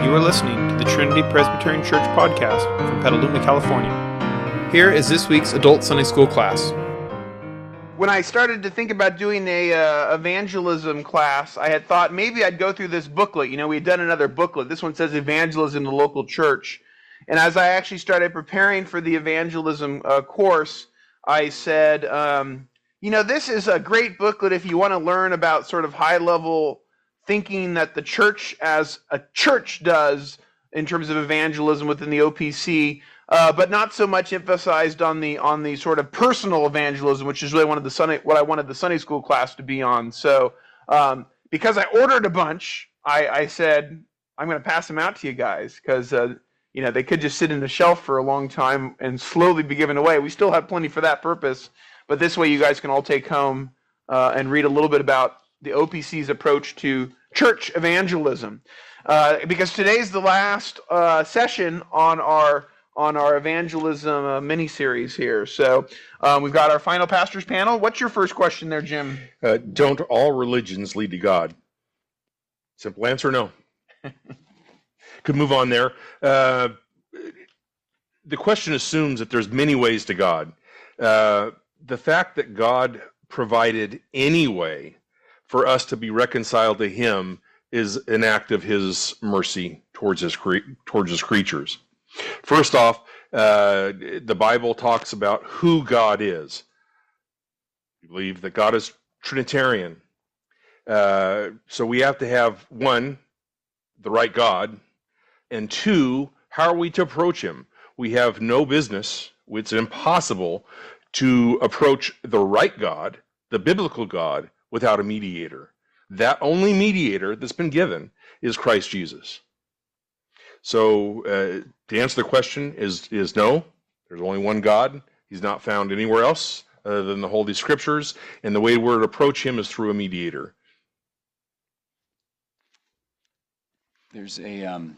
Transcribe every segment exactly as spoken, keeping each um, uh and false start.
You are listening to the Trinity Presbyterian Church podcast from Petaluma, California. Here is this week's Adult Sunday School class. When I started to think about doing a uh, evangelism class, I had thought maybe I'd go through this booklet. You know, we had done another booklet. This one says Evangelism in the Local Church. And as I actually started preparing for the evangelism uh, course, I said, um, you know, this is a great booklet if you want to learn about sort of high-level thinking that the church as a church does in terms of evangelism within the O P C. Uh, but not so much emphasized on the on the sort of personal evangelism, which is really one of the Sunday what I wanted the Sunday school class to be on. So um, because I ordered a bunch, I, I said I'm going to pass them out to you guys because uh, you know they could just sit in the shelf for a long time and slowly be given away. We still have plenty for that purpose, but this way you guys can all take home uh, and read a little bit about the O P C's approach to church evangelism. Uh, because today's the last uh, session on our on our evangelism uh, mini-series here. So um, we've got our final pastors panel. What's your first question there, Jim? Uh, don't all religions lead to God? Simple answer, no. Could move on there. Uh, the question assumes that there's many ways to God. Uh, the fact that God provided any way for us to be reconciled to Him is an act of His mercy towards His cre- towards His creatures. First off, uh, the Bible talks about who God is. We believe that God is Trinitarian. Uh, so we have to have, one, the right God, and two, how are we to approach Him? We have no business, it's impossible to approach the right God, the biblical God, without a mediator. That only mediator that's been given is Christ Jesus. So uh, to answer the question is is no, there's only one God. He's not found anywhere else other than the Holy Scriptures, and the way we're to approach Him is through a mediator. There's a um,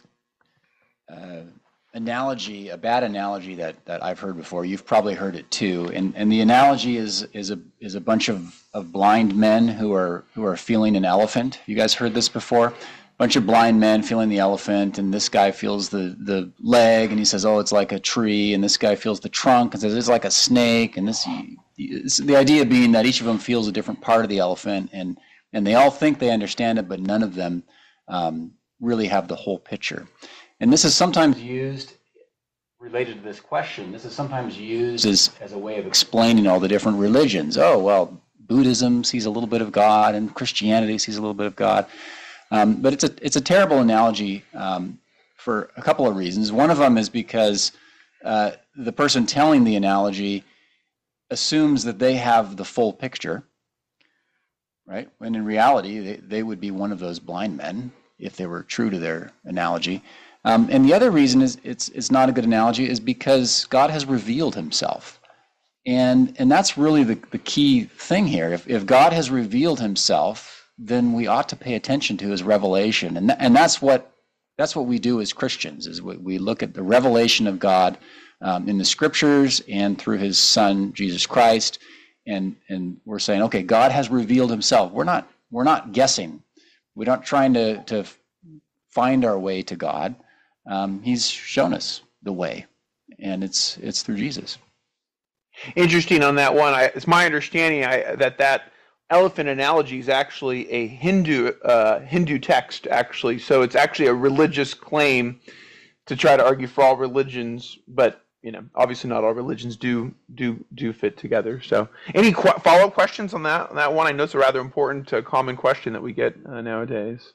uh, analogy, a bad analogy that, that I've heard before. You've probably heard it too, and and the analogy is is a is a bunch of, of blind men who are who are feeling an elephant. You guys heard this before? Bunch of blind men feeling the elephant, and this guy feels the, the leg, and he says, oh, it's like a tree, and this guy feels the trunk, and says, it's like a snake, and this, the idea being that each of them feels a different part of the elephant, and, and they all think they understand it, but none of them um, really have the whole picture. And this is sometimes used, related to this question, this is sometimes used as, as a way of explaining all the different religions. Oh, well, Buddhism sees a little bit of God, and Christianity sees a little bit of God. Um, but it's a it's a terrible analogy um, for a couple of reasons. One of them is because uh, the person telling the analogy assumes that they have the full picture, right? When in reality, they, they would be one of those blind men if they were true to their analogy. Um, and the other reason is it's it's not a good analogy is because God has revealed Himself. And and that's really the, the key thing here. If if God has revealed Himself, then we ought to pay attention to His revelation, and th- and that's what that's what we do as Christians. Is we, we look at the revelation of God um, in the Scriptures and through His Son Jesus Christ, and and we're saying, okay, God has revealed Himself. We're not we're not guessing. We're not trying to to find our way to God. Um, he's shown us the way, and it's it's through Jesus. Interesting on that one. I, it's my understanding I, that that. elephant analogy is actually a Hindu uh, Hindu text, actually. So it's actually a religious claim to try to argue for all religions, but you know, obviously not all religions do do do fit together. So, any qu- follow-up questions on that on that one? I know it's a rather important, uh, common question that we get uh, nowadays.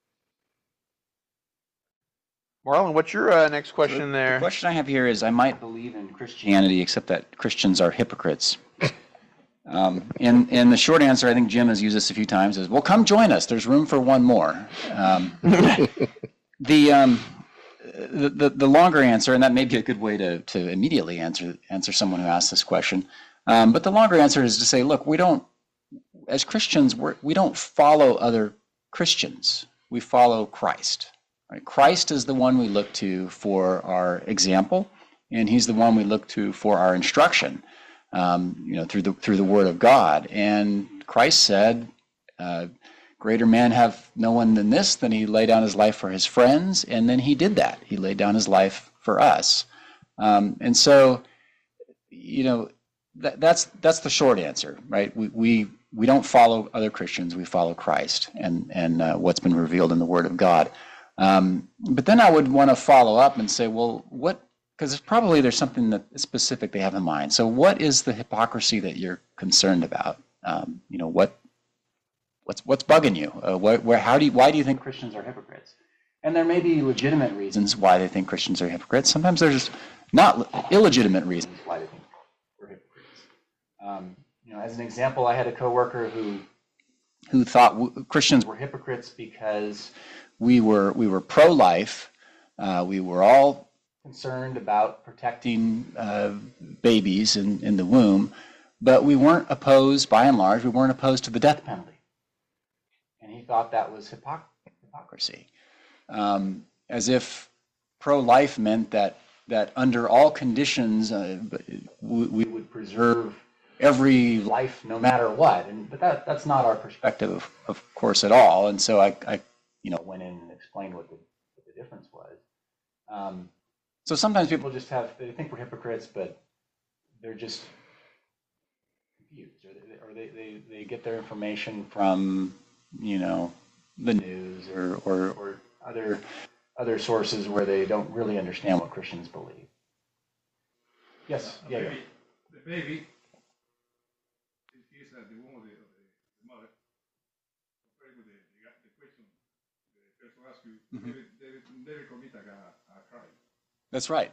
Marlon, what's your uh, next question the, there? The question I have here is: I might believe in Christianity, except that Christians are hypocrites. Um, and, and the short answer, I think Jim has used this a few times, is, well, come join us. There's room for one more. Um, the, um, the, the the longer answer, and that may be a good way to, to immediately answer answer someone who asks this question, um, but the longer answer is to say, look, we don't, as Christians, we're, we don't follow other Christians. We follow Christ. Right? Christ is the one we look to for our example, and He's the one we look to for our instruction. Um, you know, through the through the Word of God. And Christ said, uh, greater man have no one than this, then he laid down his life for his friends, and then he did that. He laid down his life for us. Um, and so, you know, that, that's that's the short answer, right? We we we don't follow other Christians, we follow Christ and, and uh, what's been revealed in the Word of God. Um, but then I would want to follow up and say, well, what, because probably there's something that specific they have in mind. So what is the hypocrisy that you're concerned about? Um, you know, what what's what's bugging you? Uh, where, where how do you, why do you think Christians are hypocrites? And there may be legitimate reasons why they think Christians are hypocrites. Sometimes there's not illegitimate reasons why they think we're hypocrites. Um, you know, as an example, I had a coworker who who thought w- Christians were hypocrites because we were we were pro-life. Uh, we were all concerned about protecting uh, babies in, in the womb, but we weren't opposed, by and large, we weren't opposed to the death penalty. And he thought that was hypoc- hypocrisy. Um, as if pro-life meant that that under all conditions uh, we, we would preserve every life no matter what. And but that that's not our perspective, of, of course, at all. And so I, I you know went in and explained what the what the difference was. Um, so sometimes people just have they think we're hypocrites, but they're just confused, or they or they, they, they get their information from you know the news or or, or other other sources where they don't really understand what Christians believe. Yes, The yeah, baby, yeah. the baby is at the womb of the, of the mother. Compared with the, the, the question the person asked you, Mhm. they, they never commit a, a crime. That's right.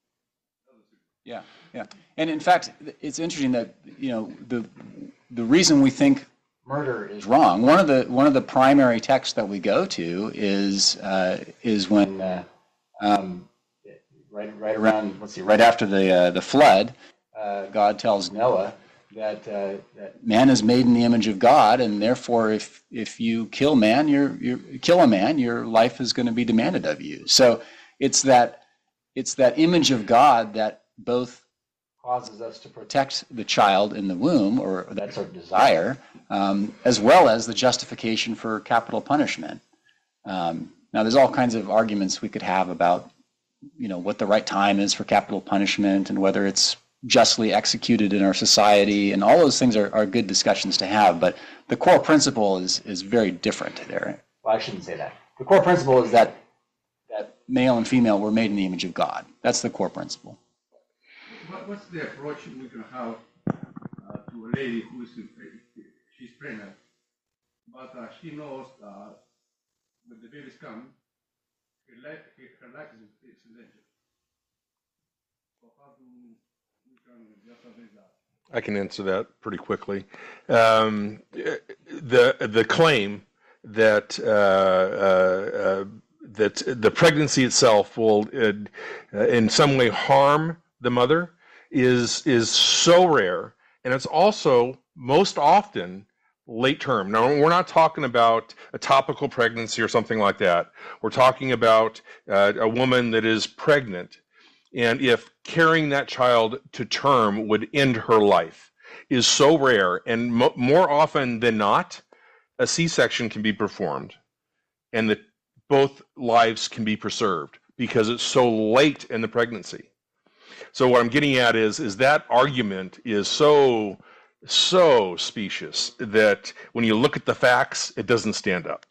Yeah, yeah. And in fact, it's interesting that you know the the reason we think murder is wrong. One of the one of the primary texts that we go to is uh, is when uh, um, right right around let's see right after the uh, the flood, uh, God tells Noah that uh, that man is made in the image of God, and therefore if if you kill man, you're you kill a man, your life is going to be demanded of you. So it's that it's that image of God that both causes us to protect the child in the womb, or that's our desire, um, as well as the justification for capital punishment. Um, now, there's all kinds of arguments we could have about, you know, what the right time is for capital punishment and whether it's justly executed in our society, and all those things are, are good discussions to have. But the core principle is is very different there. Well, I shouldn't say that. The core principle is that that male and female were made in the image of God. That's the core principle. What, what's the approach we can have uh, to a lady who is she's pregnant, but uh, she knows that when the babies come, her life, her life is, is in danger. So how do we can just address that? I can answer that pretty quickly. Um, the the claim that uh, uh, uh, that the pregnancy itself will uh, in some way harm the mother is is so rare, and it's also most often late term. Now, we're not talking about a topical pregnancy or something like that. We're talking about uh, a woman that is pregnant, and if carrying that child to term would end her life is so rare, and mo- more often than not, a C-section can be performed, and that both lives can be preserved because it's so late in the pregnancy. So what I'm getting at is, is that argument is so, so specious that when you look at the facts, it doesn't stand up.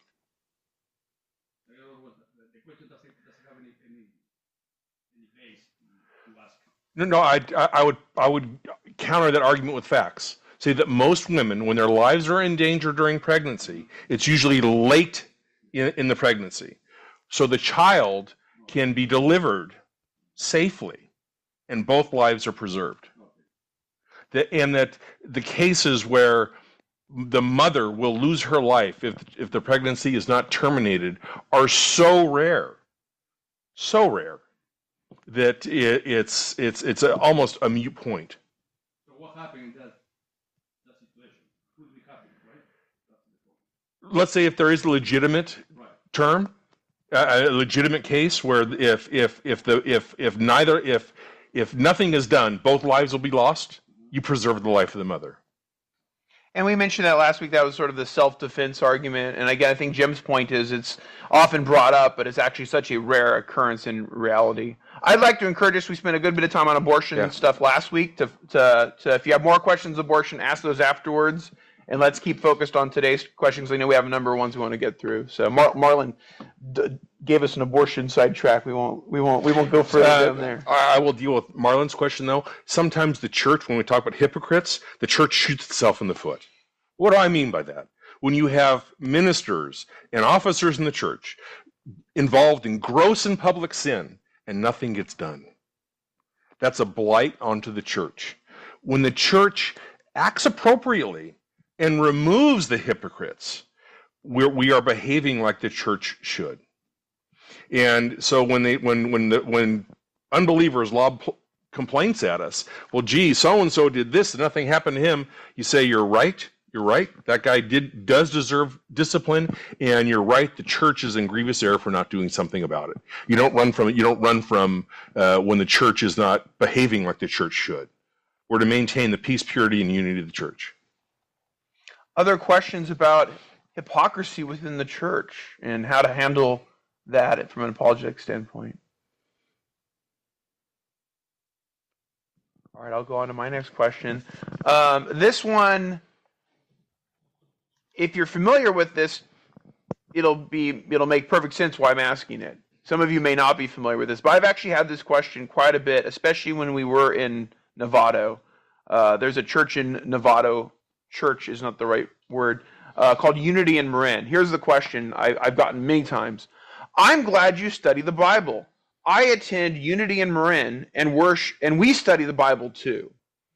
In other words, the question doesn't, doesn't have any, any, any base to ask. No, no, I, I would, I would counter that argument with facts. Say that most women, when their lives are in danger during pregnancy, it's usually late in, in the pregnancy. So the child can be delivered safely, and both lives are preserved. The, and that the cases where the mother will lose her life if if the pregnancy is not terminated are so rare, so rare that it, it's it's it's a, almost a moot point. So what happened in that, that situation? Could be happening, right? That's the point. Let's say if there is a legitimate Right. term, a, a legitimate case where if if if the if if neither if if nothing is done, both lives will be lost. You preserve the life of the mother. And we mentioned that last week. That was sort of the self-defense argument. And again, I think Jim's point is it's often brought up, but it's actually such a rare occurrence in reality. I'd like to encourage us. We spent a good bit of time on abortion Yeah. and stuff last week. To, to, to, if you have more questions on abortion, ask those afterwards. And let's keep focused on today's questions. I know we have a number of ones we want to get through. So Mar- Marlon d- gave us an abortion sidetrack. We won't. We won't. We won't go further Uh, down there. I I will deal with Marlon's question, though. Sometimes the church, when we talk about hypocrites, the church shoots itself in the foot. What do I mean by that? When you have ministers and officers in the church involved in gross and public sin and nothing gets done, that's a blight onto the church. When the church acts appropriately and removes the hypocrites, we're, we are behaving like the church should. And so when they when when the, when unbelievers lob pl- complaints at us, well, gee, so and so did this and nothing happened to him. You say you're right. You're right. That guy did does deserve discipline, and you're right. The church is in grievous error for not doing something about it. You don't run from it. You don't run from uh, when the church is not behaving like the church should. We're to maintain the peace, purity, and unity of the church. Other questions about hypocrisy within the church and how to handle that from an apologetic standpoint. All right, I'll go on to my next question. Um, this one, if you're familiar with this, it'll be it'll make perfect sense why I'm asking it. Some of you may not be familiar with this, but I've actually had this question quite a bit, especially when we were in Novato. Uh, there's a church in Novato. Church is not the right word, uh, called Unity in Marin. Here's the question I, I've gotten many times. I'm glad you study the Bible. I attend Unity in Marin and worship, and we study the Bible too.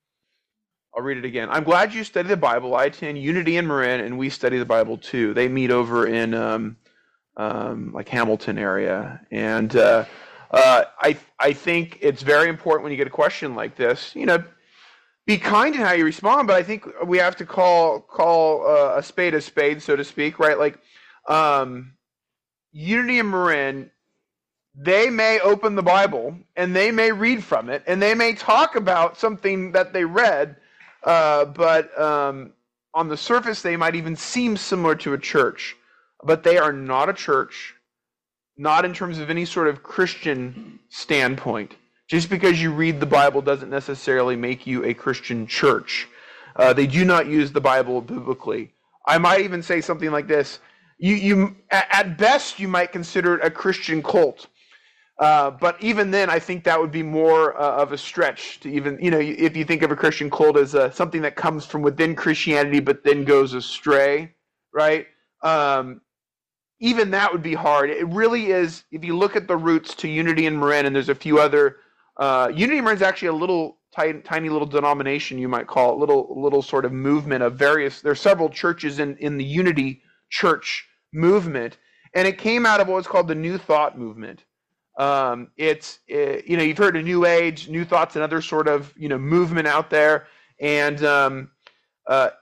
I'll read it again. I'm glad you study the Bible. I attend Unity in Marin and we study the Bible too. They meet over in um, um, like Hamilton area. And uh, uh, I, I think it's very important when you get a question like this, you know, be kind in how you respond, but I think we have to call call uh, a spade a spade, so to speak, right? Like um, Unity and Marin, they may open the Bible and they may read from it and they may talk about something that they read, uh, but um, on the surface they might even seem similar to a church, but they are not a church, not in terms of any sort of Christian standpoint. Just because you read the Bible doesn't necessarily make you a Christian church. Uh, they do not use the Bible biblically. I might even say something like this. You, you, at best, you might consider it a Christian cult. Uh, but even then, I think that would be more uh, of a stretch to even, you know, if you think of a Christian cult as a, something that comes from within Christianity but then goes astray, right? Um, even that would be hard. It really is, if you look at the roots to Unity in Marin, and there's a few other Uh, Unity Marin is actually a little tiny, tiny little denomination, you might call it, little little sort of movement of various. There are several churches in, in the Unity Church movement, and it came out of what was called the New Thought movement. Um, it's it, you know you've heard of New Age, New Thought's another sort of you know movement out there, and um, uh,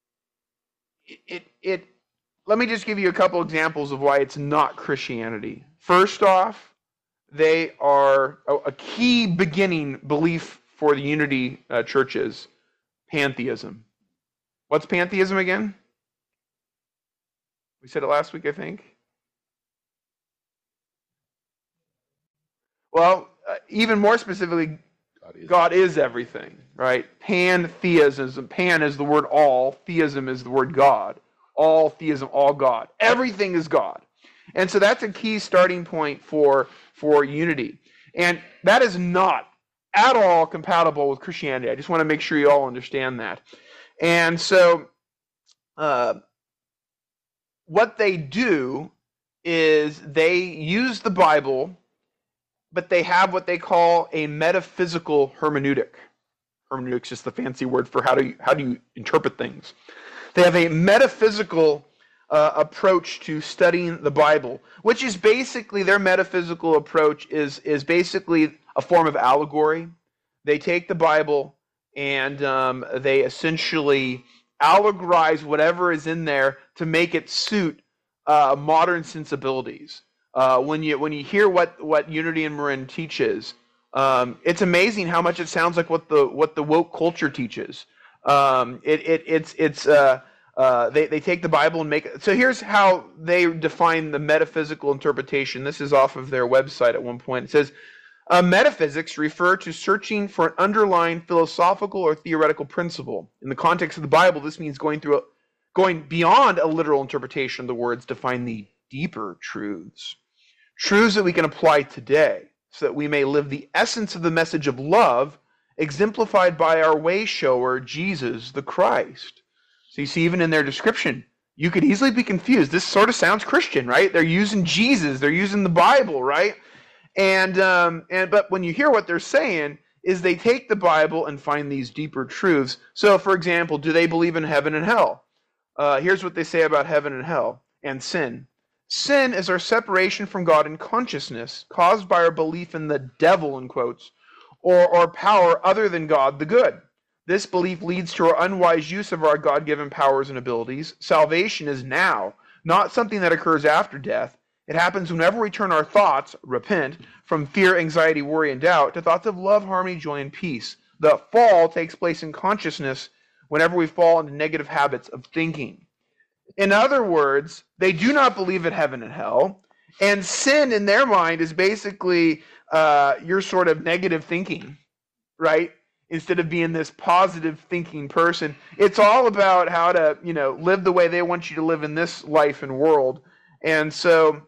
it, it it. Let me just give you a couple examples of why it's not Christianity. First off, they are a, a key beginning belief for the Unity uh, churches, pantheism. What's pantheism again? We said it last week, I think. Well, uh, even more specifically, God is, God is everything, right? Pantheism. Pan is the word all. Theism is the word God. All theism, all God. Everything is God. And so that's a key starting point for, for unity. And that is not at all compatible with Christianity. I just want to make sure you all understand that. And so uh, what they do is they use the Bible, but they have what they call a metaphysical hermeneutic. Hermeneutic is just the fancy word for how do you, how do you interpret things. They have a metaphysical Uh, approach to studying the Bible, which is basically their metaphysical approach is is basically a form of allegory. They take the Bible and um, they essentially allegorize whatever is in there to make it suit uh, modern sensibilities. Uh, when you when you hear what what Unity in Marin teaches, um, it's amazing how much it sounds like what the what the woke culture teaches. Um, it, it, it's, it's, uh, uh, they, they take the Bible and make it. So here's how they define the metaphysical interpretation. This is off of their website at one point. It says, uh, metaphysics refer to searching for an underlying philosophical or theoretical principle. In the context of the Bible, this means going through a, going beyond a literal interpretation of the words to find the deeper truths. Truths that we can apply today so that we may live the essence of the message of love exemplified by our way shower, Jesus the Christ. So you see, even in their description, you could easily be confused. This sort of sounds Christian, right? They're using Jesus, they're using the Bible, right? And um, and but when you hear what they're saying, is they take the Bible and find these deeper truths. So, for example, do they believe in heaven and hell? Uh, here's what they say about heaven and hell and sin. Sin is our separation from God in consciousness, caused by our belief in the devil, in quotes, or, or power other than God, the good. This belief leads to our unwise use of our God-given powers and abilities. Salvation is now, not something that occurs after death. It happens whenever we turn our thoughts, repent, from fear, anxiety, worry, and doubt, to thoughts of love, harmony, joy, and peace. The fall takes place in consciousness whenever we fall into negative habits of thinking. In other words, they do not believe in heaven and hell, and sin in their mind is basically uh, your sort of negative thinking, right? Instead of being this positive thinking person, it's all about how to, you know, live the way they want you to live in this life and world. And so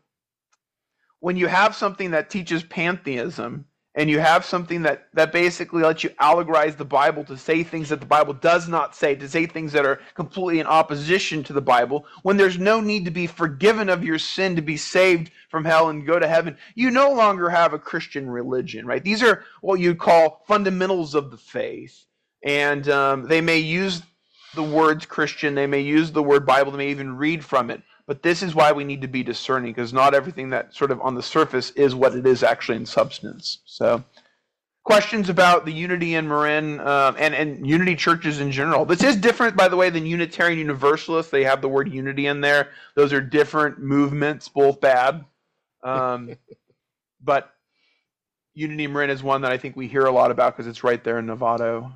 when you have something that teaches pantheism, and you have something that, that basically lets you allegorize the Bible to say things that the Bible does not say, to say things that are completely in opposition to the Bible, when there's no need to be forgiven of your sin to be saved from hell and go to heaven, you no longer have a Christian religion, right? These are what you'd call fundamentals of the faith. And um, they may use the words Christian, they may use the word Bible, they may even read from it. But this is why we need to be discerning, because not everything that sort of on the surface is what it is actually in substance. So, questions about the Unity in Marin um, and, and Unity churches in general. This is different, by the way, than Unitarian Universalists. They have the word unity in there. Those are different movements, both bad. Um, but Unity in Marin is one that I think we hear a lot about because it's right there in Novato.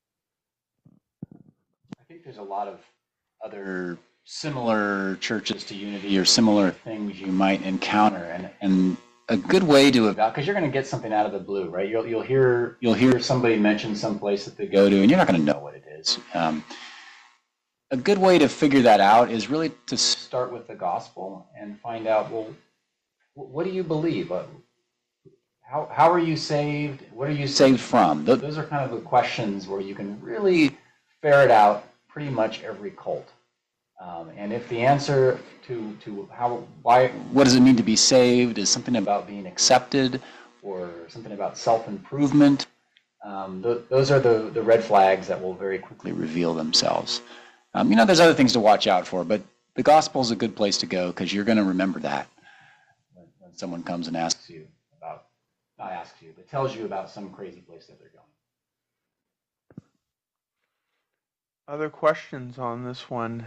I think there's a lot of other similar churches to Unity or similar things you might encounter, and and a good way to evaluate, because you're going to get something out of the blue, right? You'll you'll hear you'll hear somebody mention some place that they go to, and you're not going to know what it is. Um, a good way to figure that out is really to start with the gospel and find out, well, what do you believe? How how are you saved? What are you saved from? Those are kind of the questions where you can really ferret out pretty much every cult. Um, and if the answer to, to how, why, what does it mean to be saved is something about being accepted or something about self-improvement, um, th- those are the, the red flags that will very quickly reveal themselves. Um, you know, there's other things to watch out for, but the gospel is a good place to go because you're going to remember that when, when someone comes and asks you about, not asks you, but tells you about some crazy place that they're going. Other questions on this one?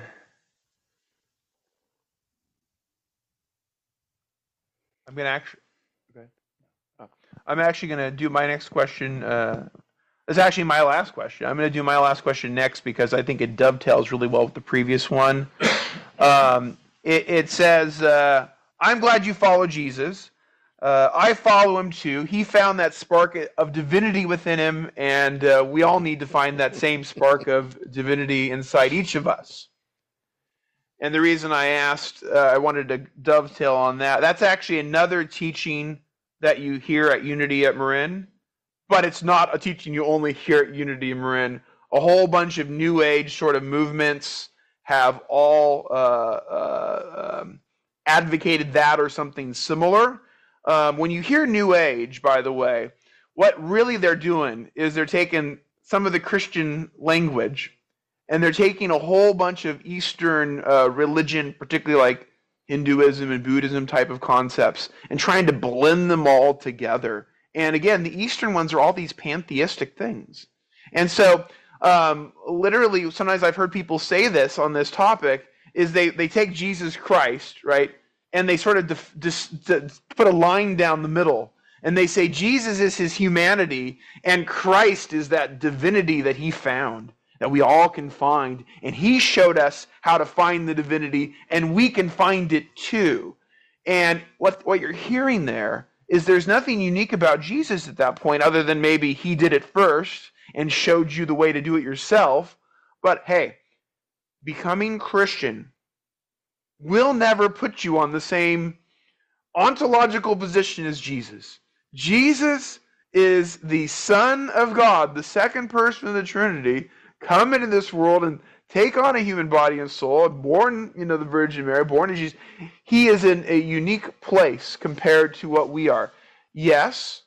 I'm gonna actually. Okay. Oh. I'm actually gonna do my next question. Uh, it's actually my last question. I'm gonna do my last question next because I think it dovetails really well with the previous one. Um, it, it says, uh, "I'm glad you follow Jesus. Uh, I follow him too. He found that spark of divinity within him, and uh, we all need to find that same spark of divinity inside each of us." And the reason I asked, uh, I wanted to dovetail on that, that's actually another teaching that you hear at Unity at Marin, but it's not a teaching you only hear at Unity at Marin. A whole bunch of New Age sort of movements have all uh, uh, um, advocated that or something similar. Um, when you hear New Age, by the way, what really they're doing is they're taking some of the Christian language and they're taking a whole bunch of Eastern uh, religion, particularly like Hinduism and Buddhism type of concepts, and trying to blend them all together. And again, the Eastern ones are all these pantheistic things. And so um, literally, sometimes I've heard people say this on this topic, is they, they take Jesus Christ, right, and they sort of def, dis, dis, put a line down the middle. And they say Jesus is his humanity, and Christ is that divinity that he found. that we all can find. And he showed us how to find the divinity, and we can find it too. And what, what you're hearing there is there's nothing unique about Jesus at that point other than maybe he did it first and showed you the way to do it yourself. But hey, becoming Christian will never put you on the same ontological position as Jesus. Jesus is the Son of God, the second person of the Trinity, come into this world and take on a human body and soul, born, you know, the Virgin Mary, born of Jesus. He is in a unique place compared to what we are. Yes,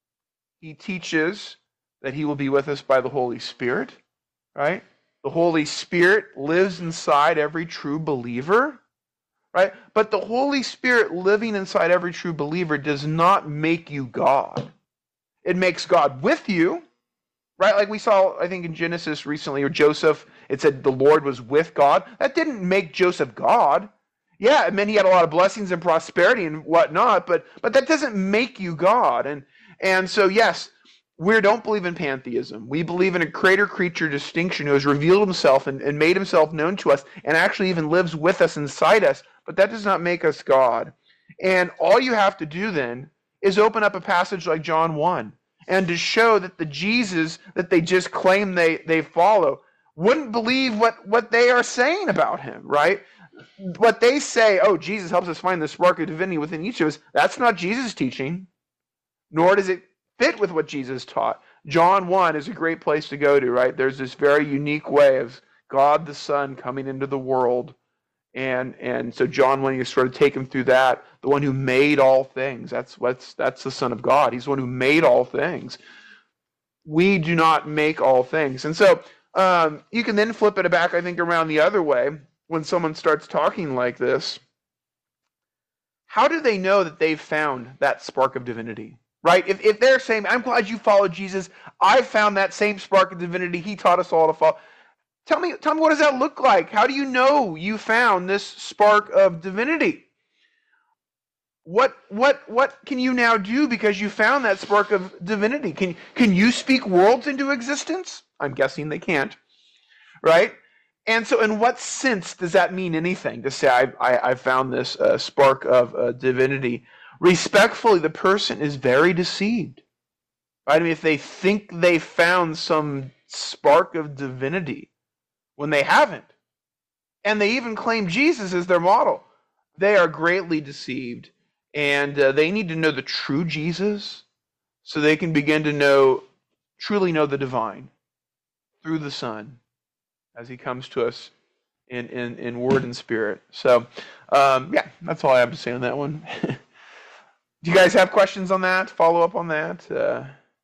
he teaches that he will be with us by the Holy Spirit, right? The Holy Spirit lives inside every true believer, right? But the Holy Spirit living inside every true believer does not make you God. It makes God with you, right? Like we saw, I think in Genesis recently, or Joseph, it said the Lord was with God. That didn't make Joseph God. Yeah, it meant he had a lot of blessings and prosperity and whatnot, but but that doesn't make you God. And and so yes, we don't believe in pantheism. We believe in a creator-creature distinction who has revealed himself and, and made himself known to us and actually even lives with us inside us, but that does not make us God. And all you have to do then is open up a passage like John one and to show that the Jesus that they just claim they, they follow wouldn't believe what, what they are saying about him, right? What they say, oh, Jesus helps us find the spark of divinity within each of us, that's not Jesus' teaching, nor does it fit with what Jesus taught. John one is a great place to go to, right? There's this very unique way of God the Son coming into the world. And and so John one, you sort of take him through that. The one who made all things. That's what's that's the Son of God. He's the one who made all things. We do not make all things. And so um, you can then flip it back, I think, around the other way when someone starts talking like this. How do they know that they've found that spark of divinity? Right? If, if they're saying, I'm glad you followed Jesus, I found that same spark of divinity, he taught us all to follow. Tell me, tell me, what does that look like? How do you know you found this spark of divinity? What what what can you now do because you found that spark of divinity? Can, can you speak worlds into existence? I'm guessing they can't. Right? And so in what sense does that mean anything to say I, I, I found this uh, spark of uh, divinity? Respectfully, the person is very deceived. Right? I mean, if they think they found some spark of divinity when they haven't, and they even claim Jesus as their model, they are greatly deceived. And uh, they need to know the true Jesus so they can begin to know, truly know the divine through the Son as he comes to us in, in, in word and spirit. So, um, yeah, that's all I have to say on that one. Do you guys have questions on that? Follow up on that? Uh,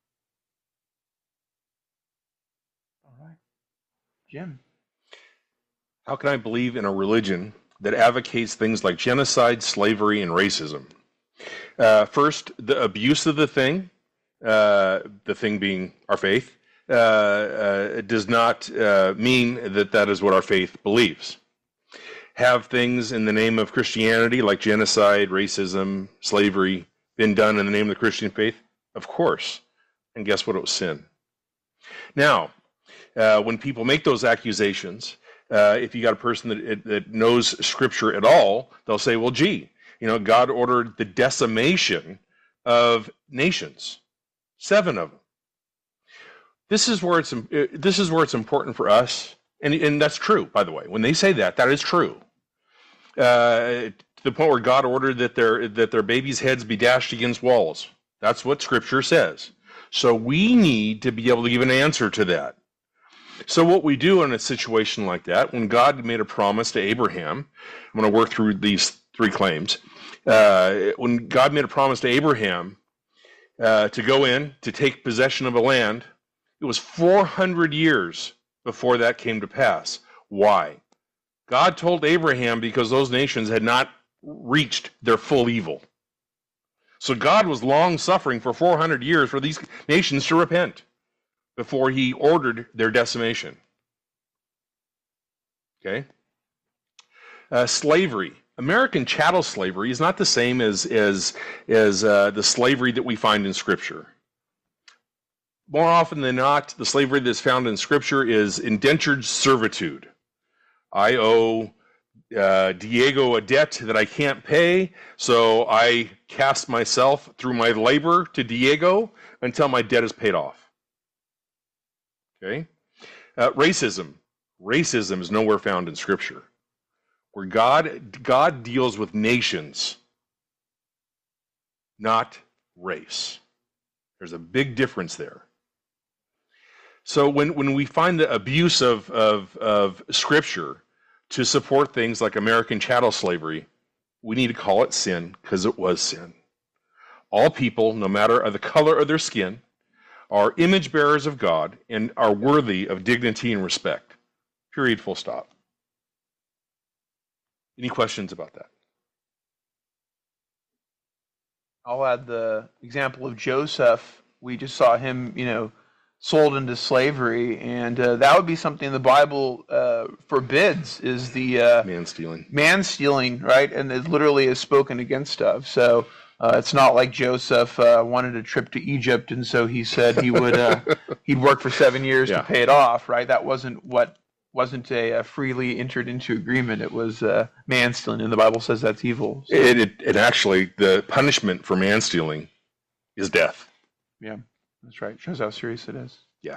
all right. Jim. How can I believe in a religion that advocates things like genocide, slavery, and racism? Uh, first, the abuse of the thing, uh, the thing being our faith, uh, uh, does not uh, mean that that is what our faith believes. Have things in the name of Christianity like genocide, racism, slavery been done in the name of the Christian faith? Of course. And guess what? It was sin. Now, uh, when people make those accusations, uh, if you got a person that, that knows Scripture at all, they'll say, well, gee, you know, God ordered the decimation of nations, seven of them. This is where it's this is where it's important for us, and and that's true, by the way. When they say that, that is true. Uh, to the point where God ordered that their that their babies' heads be dashed against walls. That's what Scripture says. So we need to be able to give an answer to that. So what we do in a situation like that, when God made a promise to Abraham, I'm going to work through these three claims. Uh, when God made a promise to Abraham uh, to go in, to take possession of a land, it was four hundred years before that came to pass. Why? God told Abraham because those nations had not reached their full evil. So God was long suffering for four hundred years for these nations to repent before he ordered their decimation. Okay? Uh, slavery. American chattel slavery is not the same as, as, as uh, the slavery that we find in Scripture. more often than not, the slavery that's found in Scripture is indentured servitude. I owe uh, Diego a debt that I can't pay, so I cast myself through my labor to Diego until my debt is paid off. Okay? Uh, racism. Racism is nowhere found in Scripture. Where God, God deals with nations, not race. There's a big difference there. So when, when we find the abuse of, of, of Scripture to support things like American chattel slavery, we need to call it sin, because it was sin. All people, no matter the color of their skin, are image bearers of God and are worthy of dignity and respect. Period, full stop. Any questions about that? I'll add the example of Joseph. We just saw him, you know, sold into slavery, and uh, that would be something the Bible uh, forbids, is the uh, Man stealing. Man stealing, right? And it literally is spoken against of. So uh, it's not like Joseph uh, wanted a trip to Egypt, and so he said he would uh, he'd work for seven years Yeah. to pay it off, right? That wasn't what wasn't a, a freely entered into agreement. It was uh, man stealing, and the Bible says that's evil. So, It, it, it actually, the punishment for man stealing is death. yeah, that's right. Shows how serious it is. Yeah.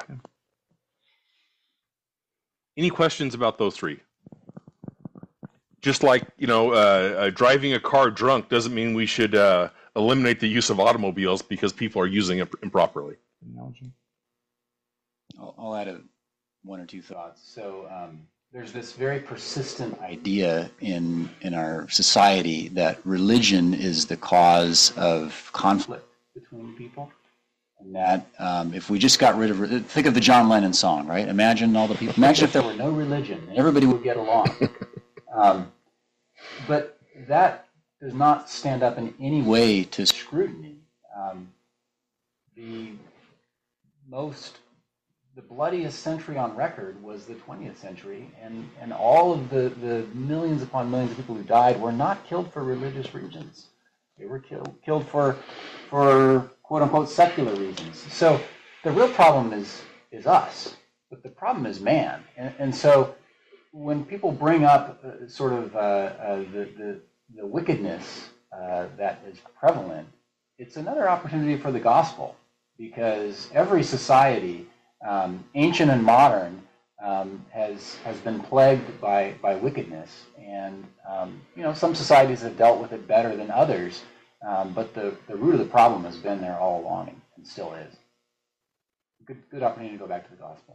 Any questions about those three? Just like, you know, uh, uh, driving a car drunk doesn't mean we should uh, eliminate the use of automobiles because people are using it improperly. Analogy. I'll, I'll add a, one or two thoughts. So um, there's this very persistent idea in in our society that religion is the cause of conflict between people, and that um, if we just got rid of, think of the John Lennon song, right? Imagine all the people. Imagine if there were no religion, and everybody would get along. Um, but that does not stand up in any way to scrutiny. Um, the most The bloodiest century on record was the twentieth century, and, and all of the, the millions upon millions of people who died were not killed for religious reasons. They were killed killed for for quote unquote secular reasons. So the real problem is is us, but the problem is man. And, and so when people bring up uh, sort of uh, uh, the, the the wickedness uh, that is prevalent, it's another opportunity for the gospel, because every society, Um, ancient and modern, um, has has been plagued by by wickedness, and um, you know, some societies have dealt with it better than others, um, but the, the root of the problem has been there all along, and, and still is. Good good opportunity to go back to the gospel.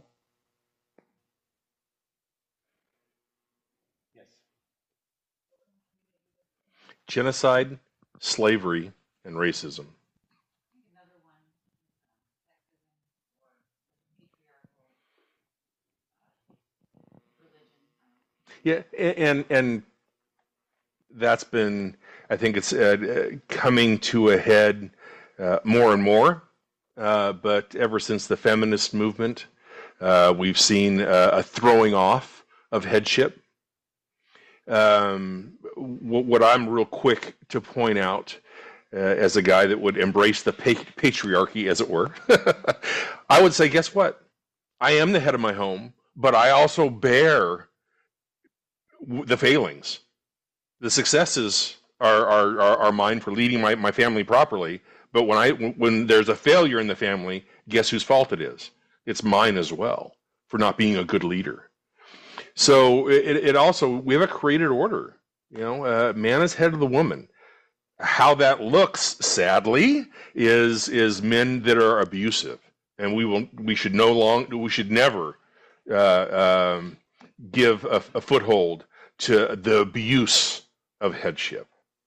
Yes. Genocide, slavery, and racism. Yeah, and and that's been, I think it's uh, coming to a head uh, more and more. Uh, but ever since the feminist movement, uh, we've seen uh, a throwing off of headship. Um, what, what I'm real quick to point out, uh, as a guy that would embrace the pa- patriarchy, as it were, I would say, guess what? I am the head of my home, but I also bear the failings. The successes are, are, are, are mine for leading my, my family properly, but when I when there's a failure in the family, guess whose fault it is? It's mine as well, for not being a good leader. So it, it also, we have a created order. You know, uh, man is head of the woman. How that looks, sadly, is is men that are abusive, and we will we should no long we should never uh, um, give a, a foothold to the abuse of headship.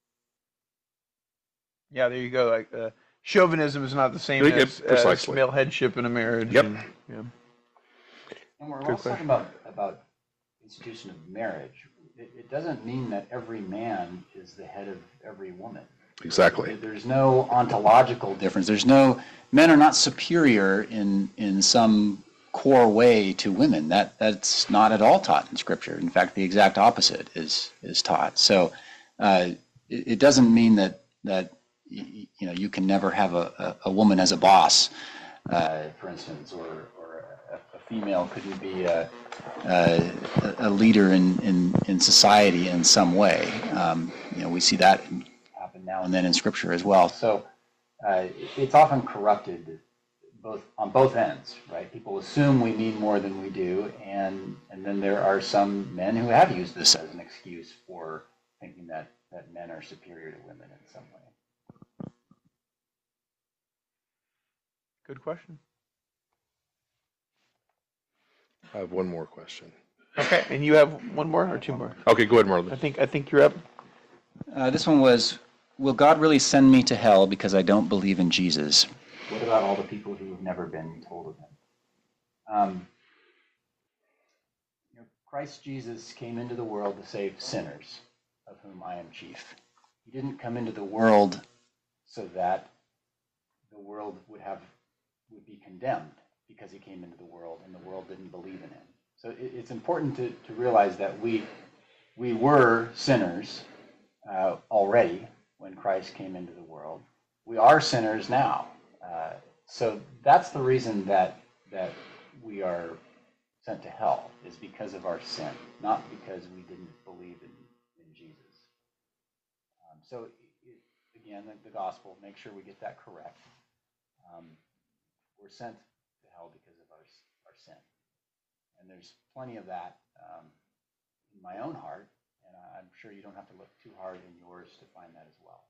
Yeah, there you go. Like uh, chauvinism is not the same Yep, as, as precisely. male headship in a marriage. Yep. And, yeah. And we're Good also talking about, about institution of marriage. It, it doesn't mean that every man is the head of every woman. Exactly. There's no ontological difference. There's no, men are not superior in in some core way to women. That that's not at all taught in Scripture. In fact, the exact opposite is is taught. So uh, it, it doesn't mean that that you know you can never have a, a, a woman as a boss. uh, for instance, or, or a, a female couldn't be a, a, a leader in, in, in society in some way. Um, you know, we see that happen now and then in Scripture as well. So uh, it's often corrupted both on both ends, right? People assume we mean more than we do, and and then there are some men who have used this as an excuse for thinking that, that men are superior to women in some way. Good question. I have one more question. Okay, and you have one more or two more? Okay, go ahead, I Marlon. think I think you're up. Uh, this one was, will God really send me to hell because I don't believe in Jesus? What about all the people who have never been told of him? Um, you know, Christ Jesus came into the world to save sinners, of whom I am chief. He didn't come into the world so that the world would have would be condemned because he came into the world and the world didn't believe in him. So it, it's important to, to realize that we we were sinners uh, already when Christ came into the world. We are sinners now. Uh, so that's the reason that that we are sent to hell, is because of our sin, not because we didn't believe in, in Jesus. Um, so it, again, the, the gospel, make sure we get that correct. Um, we're sent to hell because of our our sin, and there's plenty of that um, in my own heart, and I'm sure you don't have to look too hard in yours to find that as well.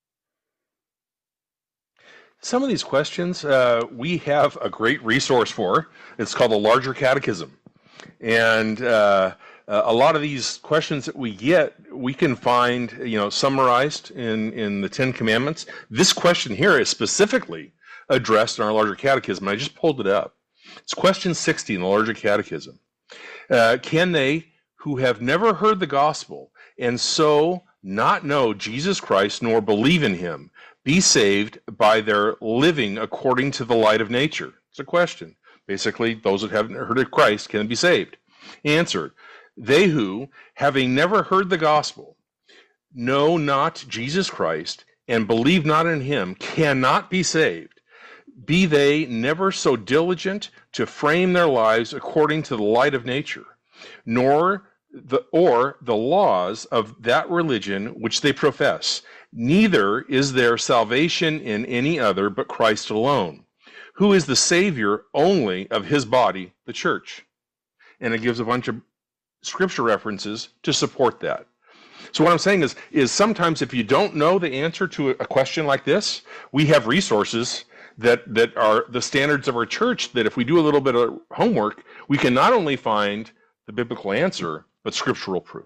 Some of these questions uh, we have a great resource for. It's called the Larger Catechism. And uh, a lot of these questions that we get, we can find, you know, summarized in, in the Ten Commandments. This question here is specifically addressed in our Larger Catechism. I just pulled it up. It's question sixty in the Larger Catechism. Uh, can they who have never heard the gospel and so not know Jesus Christ nor believe in him be saved by their living according to the light of nature? It's a question. Basically, those that haven't heard of Christ can be saved. Answer: they who, having never heard the gospel, know not Jesus Christ and believe not in him, cannot be saved, be they never so diligent to frame their lives according to the light of nature, nor the or the laws of that religion which they profess. Neither is there salvation in any other but Christ alone, who is the Savior only of his body, the church. And it gives a bunch of scripture references to support that. So what I'm saying is, is sometimes if you don't know the answer to a question like this, we have resources that, that are the standards of our church, that if we do a little bit of homework, we can not only find the biblical answer, but scriptural proof.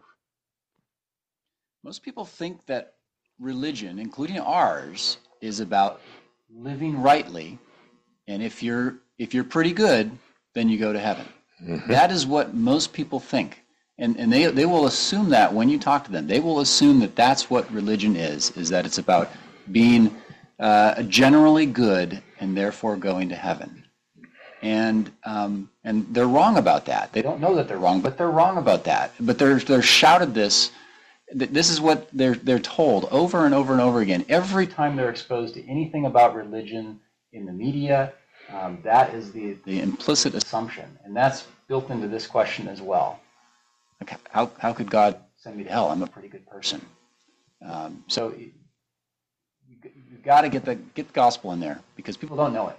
Most people think that religion, including ours, is about living rightly, and if you're if you're pretty good, then you go to heaven. Mm-hmm. That is what most people think, and and they they will assume that when you talk to them, they will assume that that's what religion is, is that it's about being uh, generally good and therefore going to heaven. And um, and they're wrong about that. They don't know that they're wrong, but they're wrong about that. But they're they're shouted this. This is what they're they're told over and over and over again. Every time they're exposed to anything about religion in the media, um, that is the, the implicit assumption, and that's built into this question as well. Like, how how could God send me to hell? I'm a pretty good person. Um, so you, you've got to get the get the gospel in there, because people don't know it.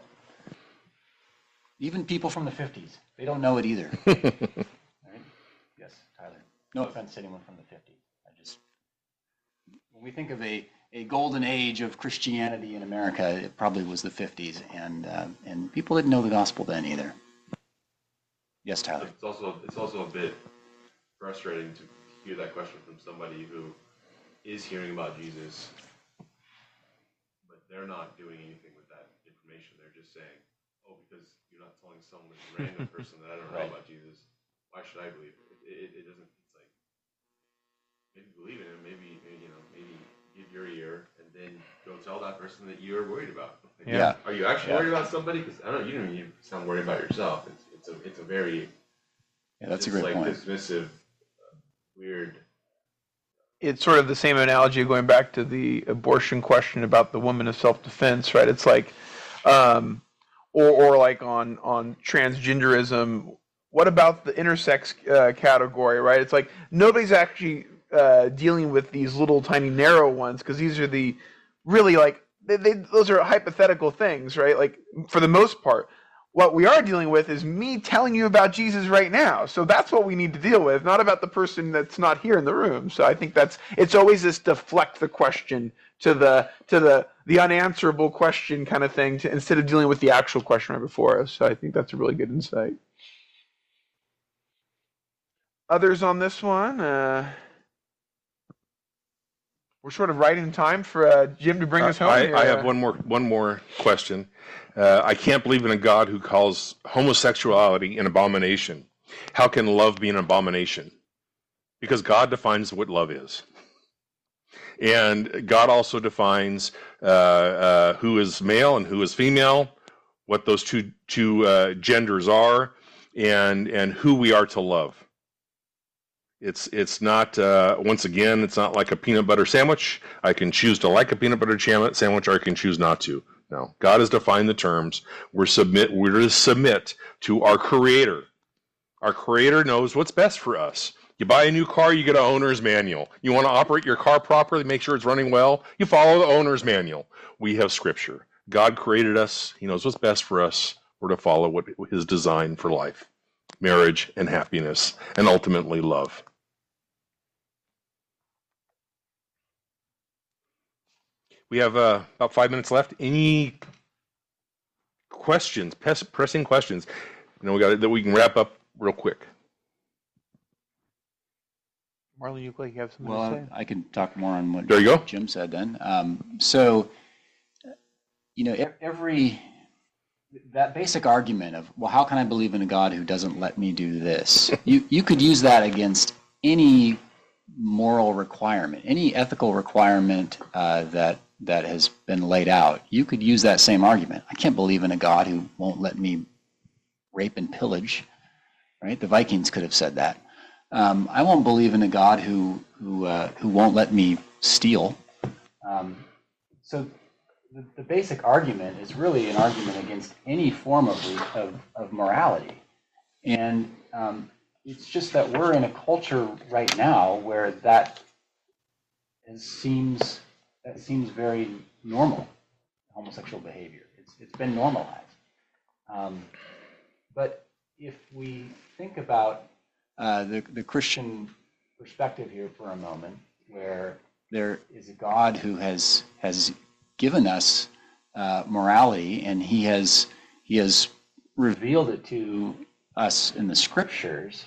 Even people from the fifties, they don't know it either. Right? Yes, Tyler. No offense to anyone from the fifties. I just, when we think of a, a golden age of Christianity in America, it probably was the fifties, and uh, and people didn't know the gospel then either. Yes, Tyler. It's also it's also a bit frustrating to hear that question from somebody who is hearing about Jesus, but they're not doing anything with that information. They're just saying, "Oh, because you're not telling some random person that I don't know Right. about Jesus, why should I believe it?" It, it, it doesn't. It's like, maybe believe in him, maybe, maybe you know, maybe give your ear, and then go tell that person that you're worried about. Like, Yeah. Are you actually Yeah. worried about somebody? Because I don't know. You don't even sound worried about yourself. It's it's a it's a very Yeah, that's a it's great like point. dismissive, uh, weird. It's sort of the same analogy going back to the abortion question about the woman of self-defense, right? It's like, um, or or like on on transgenderism. What about the intersex uh, category, right? It's like nobody's actually uh, dealing with these little tiny narrow ones, because these are the really like they, they, those are hypothetical things, right? Like for the most part. What we are dealing with is me telling you about Jesus right now. So that's what we need to deal with, not about the person that's not here in the room. So I think that's, it's always this deflect the question to the to the the unanswerable question kind of thing, to, instead of dealing with the actual question right before us. So I think that's a really good insight. Others on this one? Uh, we're sort of right in time for uh, Jim to bring us home. I, here. I have one more one more question. Uh, I can't believe in a God who calls homosexuality an abomination. How can love be an abomination? Because God defines what love is. And God also defines uh, uh, who is male and who is female, what those two two uh, genders are, and and who we are to love. It's it's not, uh, once again, it's not like a peanut butter sandwich. I can choose to like a peanut butter sandwich, or I can choose not to. No, God has defined the terms. We're submit. We're to submit to our Creator. Our Creator knows what's best for us. You buy a new car, you get an owner's manual. You want to operate your car properly, make sure it's running well, you follow the owner's manual. We have Scripture. God created us. He knows what's best for us. We're to follow what His design for life, marriage, and happiness, and ultimately love. We have uh, about five minutes left. Any questions, pressing questions? You know, we got that we can wrap up real quick. Marlon, you look like you have something well, to say. I can talk more on what there you go. Jim said then. Um, so, you know, every, that basic argument of, well, how can I believe in a God who doesn't let me do this? you, you could use that against any moral requirement, any ethical requirement uh, that that has been laid out. You could use that same argument. I can't believe in a God who won't let me rape and pillage, right? The Vikings could have said that. Um, I won't believe in a God who who uh, who won't let me steal. Um, so the, the basic argument is really an argument against any form of of, of morality, and um, it's just that we're in a culture right now where that is, seems that seems very normal. Homosexual behavior. It's it's been normalized. Um, but if we think about uh, the the Christian perspective here for a moment, where there is a God who has has given us uh, morality, and He has He has revealed it to us in the Scriptures,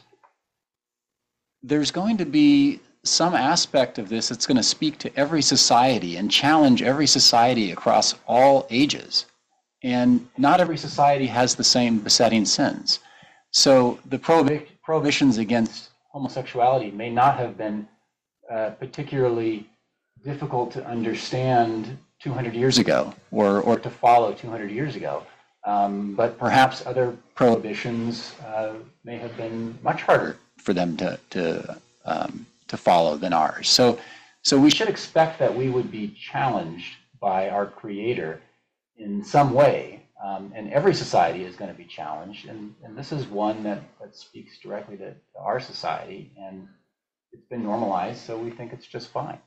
there's going to be some aspect of this that's going to speak to every society and challenge every society across all ages. And not every society has the same besetting sins. So the prohibi- prohibitions against homosexuality may not have been uh, particularly difficult to understand two hundred years ago, or, or to follow two hundred years ago. Um, but perhaps other prohibitions uh, may have been much harder for them to, to um, to follow than ours. So, so we should expect that we would be challenged by our Creator in some way, um, and every society is going to be challenged, and, and this is one that, that speaks directly to, to our society, and it's been normalized, so we think it's just fine.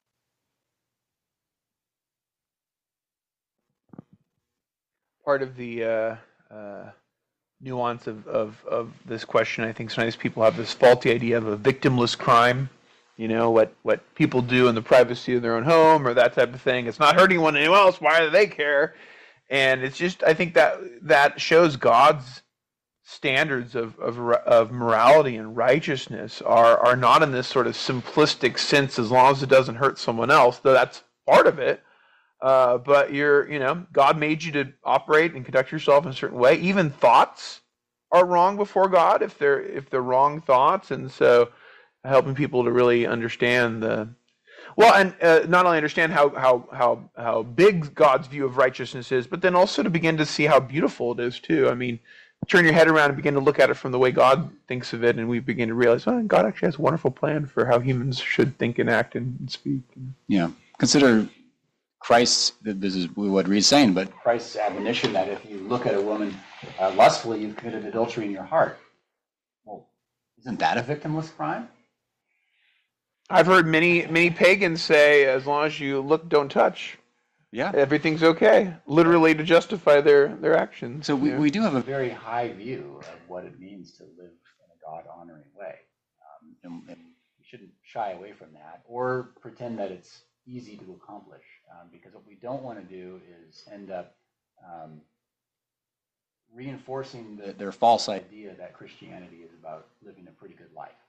Part of the uh, uh, nuance of, of, of this question, I think sometimes people have this faulty idea of a victimless crime, you know, what, what people do in the privacy of their own home or that type of thing. It's not hurting anyone else. Why do they care? And it's just, I think that that shows God's standards of, of, of morality and righteousness are, are not in this sort of simplistic sense, as long as it doesn't hurt someone else, though that's part of it. Uh, but you're, you know, God made you to operate and conduct yourself in a certain way. Even thoughts are wrong before God if they're if they're wrong thoughts, and so helping people to really understand the well, and uh, not only understand how how how how big God's view of righteousness is, but then also to begin to see how beautiful it is too. I mean, turn your head around and begin to look at it from the way God thinks of it, and we begin to realize, oh, God actually has a wonderful plan for how humans should think and act and speak. Yeah, consider Christ's, this is what Reed's saying, but Christ's admonition that if you look at a woman uh, lustfully, you've committed adultery in your heart. Well, isn't that a victimless crime? I've heard many many pagans say, as long as you look, don't touch, Yeah. everything's okay, literally to justify their, their actions. So we, Yeah. we do have a very high view of what it means to live in a God-honoring way. Um, and, and we shouldn't shy away from that or pretend that it's easy to accomplish, um, because what we don't want to do is end up um, reinforcing the, their false idea that Christianity is about living a pretty good life.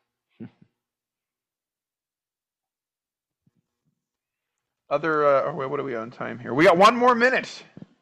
Other, uh, oh, wait, what are we on time here? We got one more minute.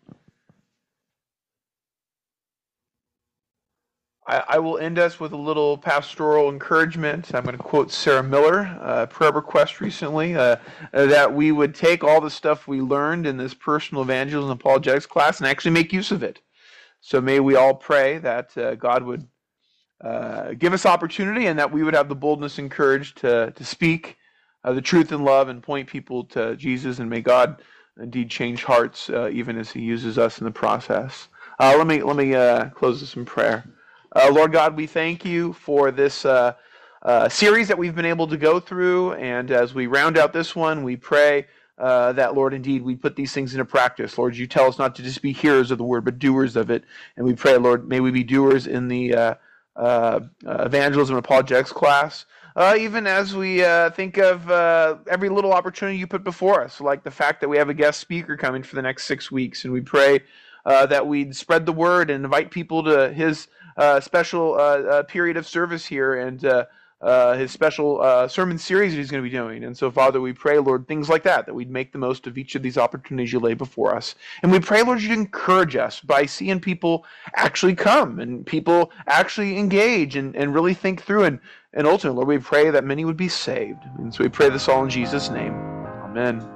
I, I will end us with a little pastoral encouragement. I'm going to quote Sarah Miller, a prayer request recently, uh, uh, that we would take all the stuff we learned in this personal evangelism and apologetics class and actually make use of it. So may we all pray that uh, God would uh, give us opportunity and that we would have the boldness and courage to, to speak uh, the truth in love and point people to Jesus, and may God indeed change hearts uh, even as he uses us in the process. Uh, let me, let me uh, close this in prayer. Uh, Lord God, we thank you for this uh, uh, series that we've been able to go through, and as we round out this one, we pray uh, that, Lord, indeed, we put these things into practice. Lord, you tell us not to just be hearers of the word, but doers of it, and we pray, Lord, may we be doers in the uh, uh, uh, evangelism and apologetics class, uh, even as we uh, think of uh, every little opportunity you put before us, like the fact that we have a guest speaker coming for the next six weeks, and we pray uh, that we'd spread the word and invite people to his Uh, special uh, uh, period of service here and uh, uh, his special uh, sermon series that he's going to be doing. And so, Father, we pray, Lord, things like that, that we'd make the most of each of these opportunities you lay before us. And we pray, Lord, you'd encourage us by seeing people actually come and people actually engage and, and really think through. And, and ultimately, Lord, we pray that many would be saved. And so we pray this all in Jesus' name. Amen.